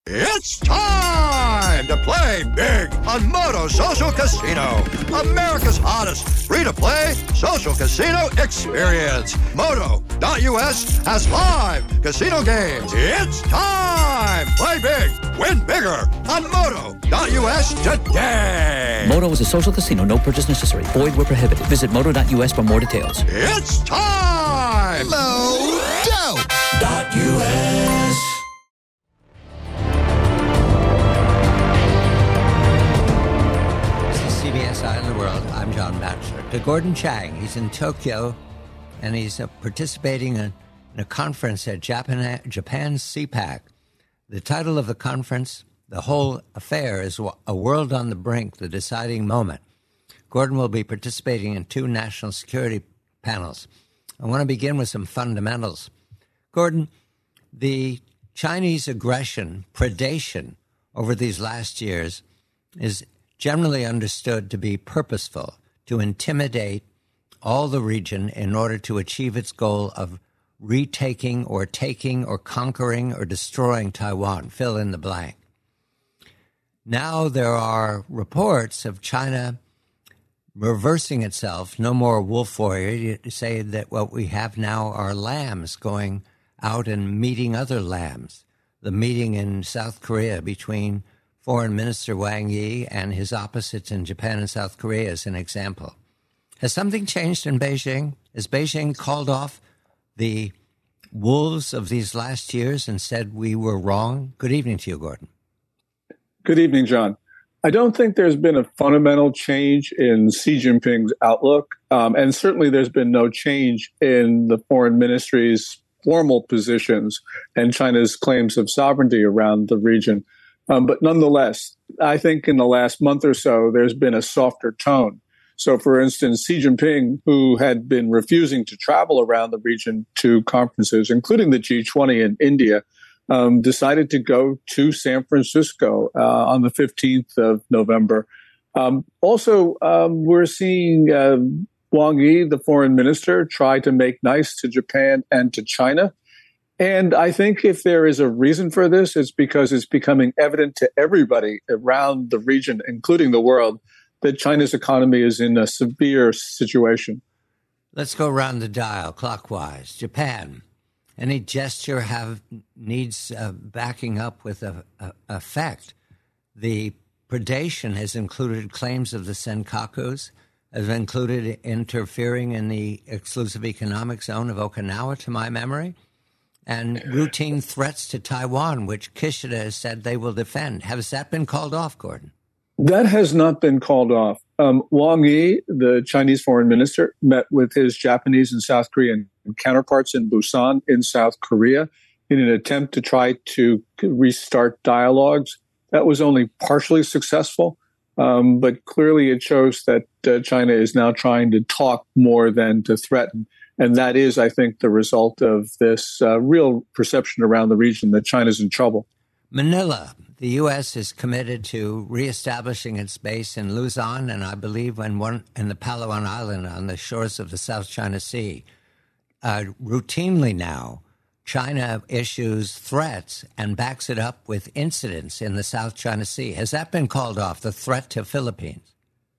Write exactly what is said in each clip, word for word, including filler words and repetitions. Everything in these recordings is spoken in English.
It's time to play big on Moto Social Casino. America's hottest free-to-play social casino experience. Moto.us has live casino games. It's time. Play big. Win bigger on Moto.us today. Moto is a social casino. No purchase necessary. Void where prohibited. Visit Moto.us for more details. It's time. Moto.us. C B S Eye on the World. I'm John Batchelor. To Gordon Chang, he's in Tokyo, and he's uh, participating in, in a conference at Japan, Japan's C PAC. The title of the conference, the whole affair, is A World on the Brink, the Deciding Moment. Gordon will be participating in two national security panels. I want to begin with some fundamentals. Gordon, the Chinese aggression, predation over these last years is generally understood to be purposeful, to intimidate all the region in order to achieve its goal of retaking or taking or conquering or destroying Taiwan. Fill in the blank. Now there are reports of China reversing itself, no more wolf warrior, to say that what we have now are lambs going out and meeting other lambs. The meeting in South Korea between Foreign Minister Wang Yi and his opposites in Japan and South Korea is an example. Has something changed in Beijing? Has Beijing called off the wolves of these last years and said we were wrong? Good evening to you, Gordon. Good evening, John. I don't think there's been a fundamental change in Xi Jinping's outlook, um, and certainly there's been no change in the foreign ministry's formal positions and China's claims of sovereignty around the region. Um, but nonetheless, I think in the last month or so, there's been a softer tone. So, for instance, Xi Jinping, who had been refusing to travel around the region to conferences, including the G twenty in India, um, decided to go to San Francisco uh, on the fifteenth of November. Um, also, um, we're seeing uh, Wang Yi, the foreign minister, try to make nice to Japan and to China. And I think if there is a reason for this, it's because it's becoming evident to everybody around the region, including the world, that China's economy is in a severe situation. Let's go around the dial clockwise. Japan, any gesture have needs uh, backing up with a, a, effect. The predation has included claims of the Senkakus, has included interfering in the exclusive economic zone of Okinawa, to my memory, and routine threats to Taiwan, which Kishida has said they will defend. Has that been called off, Gordon? That has not been called off. Um, Wang Yi, the Chinese foreign minister, met with his Japanese and South Korean counterparts in Busan in South Korea in an attempt to try to restart dialogues. That was only partially successful, um, but clearly it shows that uh, China is now trying to talk more than to threaten. And that is, I think, the result of this uh, real perception around the region that China's in trouble. Manila, the U S is committed to reestablishing its base in Luzon, and I believe in, one, in the Palawan Island on the shores of the South China Sea. Uh, routinely now, China issues threats and backs it up with incidents in the South China Sea. Has that been called off, the threat to Philippines?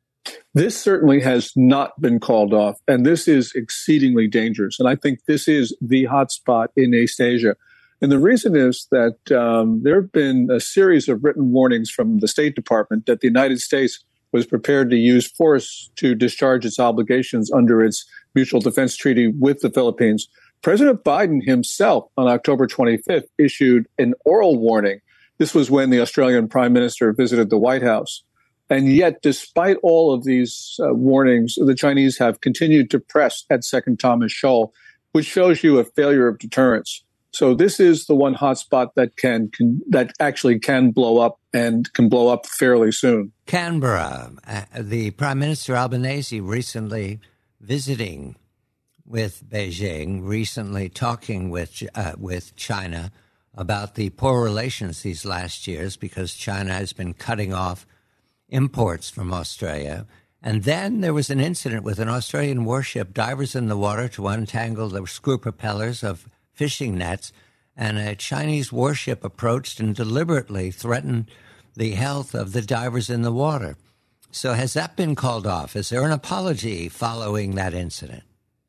This certainly has not been called off, and this is exceedingly dangerous. And I think this is the hotspot in East Asia. And the reason is that um, there have been a series of written warnings from the State Department that the United States was prepared to use force to discharge its obligations under its mutual defense treaty with the Philippines. President Biden himself, on October twenty-fifth, issued an oral warning. This was when the Australian Prime Minister visited the White House. And yet, despite all of these uh, warnings, the Chinese have continued to press at Second Thomas Shoal, which shows you a failure of deterrence. So this is the one hotspot that can, can that actually can blow up and can blow up fairly soon. Canberra, uh, the Prime Minister Albanese recently visiting with Beijing, recently talking with uh, with China about the poor relations these last years because China has been cutting off imports from Australia. And then there was an incident with an Australian warship, divers in the water to untangle the screw propellers of fishing nets, and a Chinese warship approached and deliberately threatened the health of the divers in the water. So has that been called off? Is there an apology following that incident?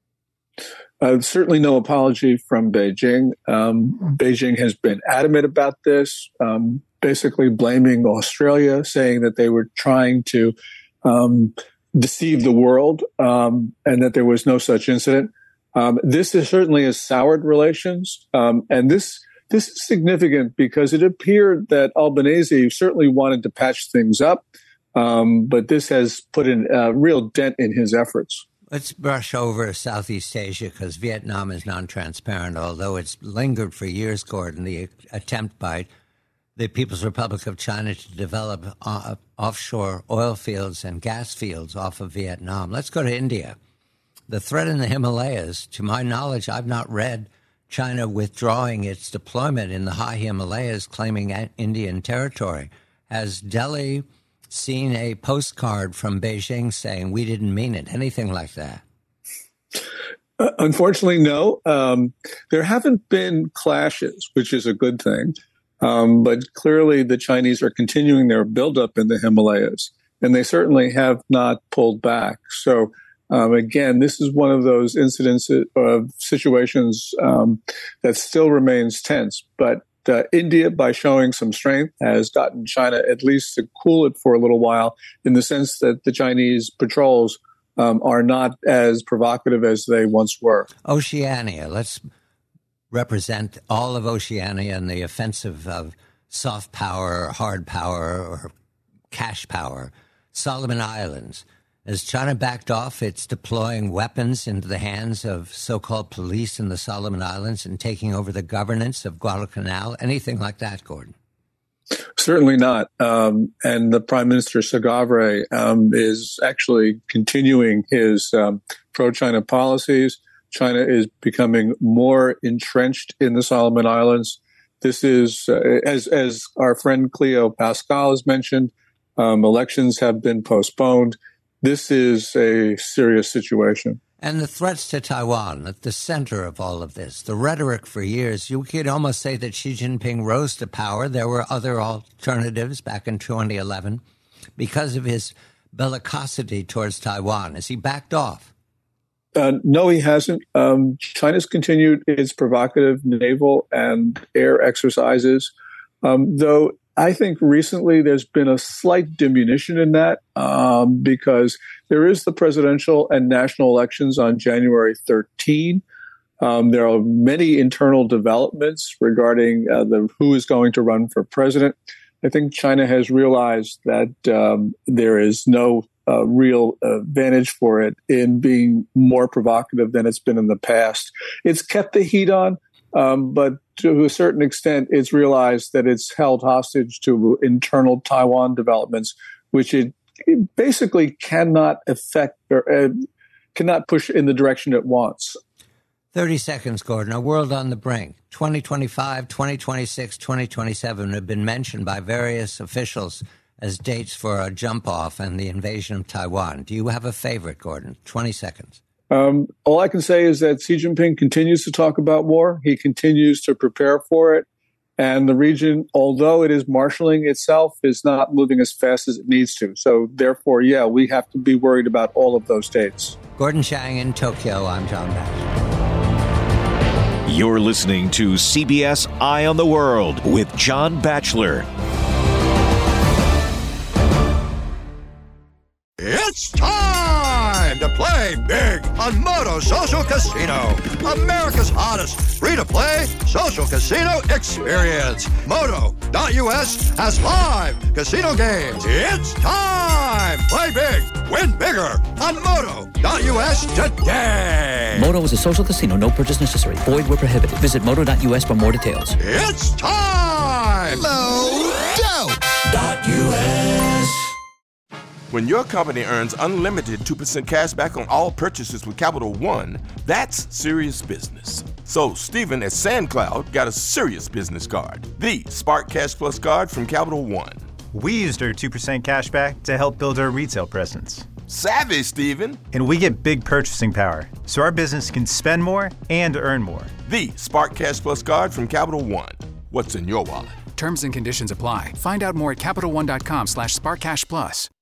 Uh, certainly no apology from Beijing. Um, Beijing has been adamant about this, um, basically blaming Australia, saying that they were trying to um, deceive the world um, and that there was no such incident. Um, this is certainly has soured relations, um, and this this is significant because it appeared that Albanese certainly wanted to patch things up, um, but this has put in a real dent in his efforts. Let's brush over Southeast Asia because Vietnam is non-transparent, although it's lingered for years, Gordon, the attempt by the People's Republic of China to develop uh, offshore oil fields and gas fields off of Vietnam. Let's go to India. The threat in the Himalayas, to my knowledge, I've not read China withdrawing its deployment in the high Himalayas, claiming Indian territory. Has Delhi seen a postcard from Beijing saying we didn't mean it, anything like that? Uh, unfortunately, no. Um, there haven't been clashes, which is a good thing. Um, but clearly the Chinese are continuing their buildup in the Himalayas, and they certainly have not pulled back. So, um, again, this is one of those incidents of situations um, that still remains tense. But Uh, India, by showing some strength, has gotten China at least to cool it for a little while, in the sense that the Chinese patrols um, are not as provocative as they once were. Oceania, let's represent all of Oceania in the offensive of soft power, or hard power, or cash power. Solomon Islands. As China backed off, it's deploying weapons into the hands of so-called police in the Solomon Islands and taking over the governance of Guadalcanal. Anything like that, Gordon? Certainly not. Um, and the Prime Minister Sagavre um, is actually continuing his um, pro-China policies. China is becoming more entrenched in the Solomon Islands. This is, uh, as, as our friend Cleo Pascal has mentioned, um, elections have been postponed. This is a serious situation. And the threats to Taiwan at the center of all of this, the rhetoric for years, you could almost say that Xi Jinping rose to power. There were other alternatives back in twenty eleven because of his bellicosity towards Taiwan. Has he backed off? Uh, no, he hasn't. Um, China's continued its provocative naval and air exercises, um, though I think recently there's been a slight diminution in that um, because there is the presidential and national elections on January thirteenth. Um, there are many internal developments regarding uh, the who is going to run for president. I think China has realized that um, there is no uh, real advantage for it in being more provocative than it's been in the past. It's kept the heat on, um, but to a certain extent, it's realized that it's held hostage to internal Taiwan developments, which it, it basically cannot affect or uh, cannot push in the direction it wants. thirty seconds, Gordon. A world on the brink. twenty twenty-five, twenty twenty-six, twenty twenty-seven have been mentioned by various officials as dates for a jump-off and the invasion of Taiwan. Do you have a favorite, Gordon? twenty seconds. Um, all I can say is that Xi Jinping continues to talk about war. He continues to prepare for it. And the region, although it is marshaling itself, is not moving as fast as it needs to. So therefore, yeah, we have to be worried about all of those dates. Gordon Chang in Tokyo. I'm John Batchelor. You're listening to C B S Eye on the World with John Batchelor. It's time to play big on Moto Social Casino, America's hottest free-to-play social casino experience. Moto dot U S has live casino games. It's time! Play big, win bigger on Moto dot U S today. Moto is a social casino. No purchase necessary. Void where prohibited. Visit Moto dot U S for more details. It's time! Moto dot U S. When your company earns unlimited two percent cash back on all purchases with Capital One, that's serious business. So Stephen at SandCloud got a serious business card, the Spark Cash Plus card from Capital One. We used our two percent cash back to help build our retail presence. Savvy, Stephen. And we get big purchasing power, so our business can spend more and earn more. The Spark Cash Plus card from Capital One. What's in your wallet? Terms and conditions apply. Find out more at CapitalOne.com slash SparkCashPlus.